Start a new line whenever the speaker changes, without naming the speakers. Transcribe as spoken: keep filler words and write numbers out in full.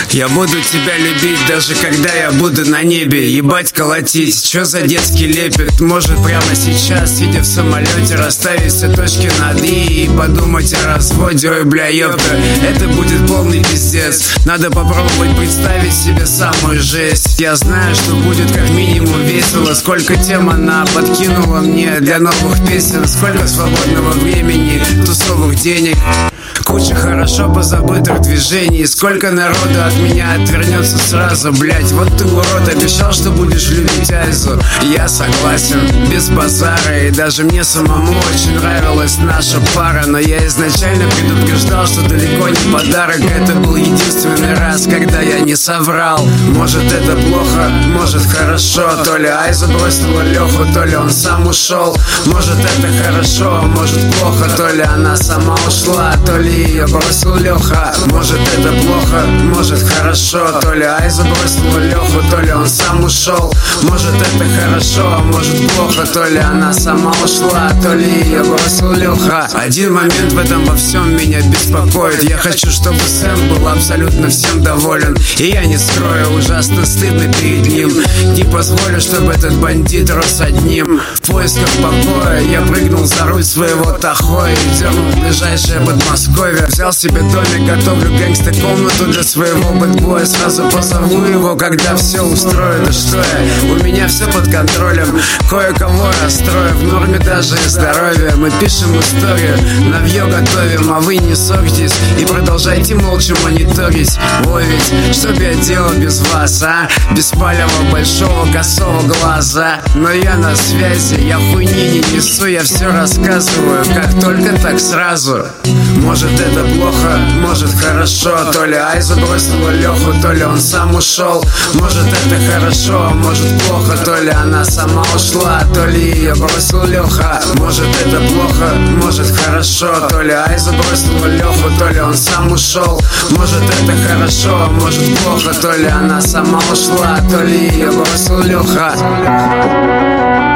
Я буду тебя любить, даже когда я буду на небе. Ебать колотить, чё за детский лепет? Может прямо сейчас, сидя в самолете, расставить все точки над «и» и подумать о разводе. Ой, бля, ёпта, это будет полный пиздец. Надо попробовать представить себе самую жесть. Я знаю, что будет как минимум весело. Сколько тем она подкинула мне для новых песен. Сколько свободного времени, тусовых денег, куча хорошо позабытых движений. Сколько народу от меня отвернется сразу, блять. Вот ты, урод, обещал, что будешь любить Айзу. Я согласен, без базара. И даже мне самому очень нравилась наша пара. Но я изначально предупреждал, что далеко не подарок. Это был единственный раз, когда я не соврал. Может это плохо, может хорошо. То ли Айза бросила Леху, то ли он сам ушел. Может это хорошо, может плохо. То ли она сама ушла, то ли ее бросил Леха. Может это плохо, может хорошо. То ли Айза бросила Леху, то ли он сам ушел. Может это хорошо, может плохо. То ли она сама ушла, то ли ее бросил Леха. Один момент в этом во всем меня беспокоит. Я хочу, чтобы Сэм был абсолютно всем доволен. И я не скрою, ужасно стыдно перед ним. Не позволю, чтобы этот бандит рос одним. В поисках покоя я прыгнул за руль своего Тахо и дернул в ближайшее Подмосковье. Взял себе домик, готовлю гангста-комнату для своего бэтбоя. Сразу позову его, когда все устрою. Да что я, у меня все под контролем. Кое-кого расстрою, в норме даже и здоровье. Мы пишем историю, навье готовим, а вы не ссорьтесь и продолжайте молча мониторить. Ой, ведь что б я делал без вас, а? Без палевого большого косого глаза. Но я на связи, я хуйни не несу, я все рассказываю, как только так сразу. Может это плохо, может хорошо. То ли Айза бросила Леху, то ли он сам ушел. Может это хорошо, может плохо. То ли она сама ушла, то ли ее бросил Леха. Может это плохо, может хорошо. То ли Айза бросила Леху, то ли он сам ушел. Может это хорошо, может плохо. То ли она сама ушла, то ли ее бросил Леха.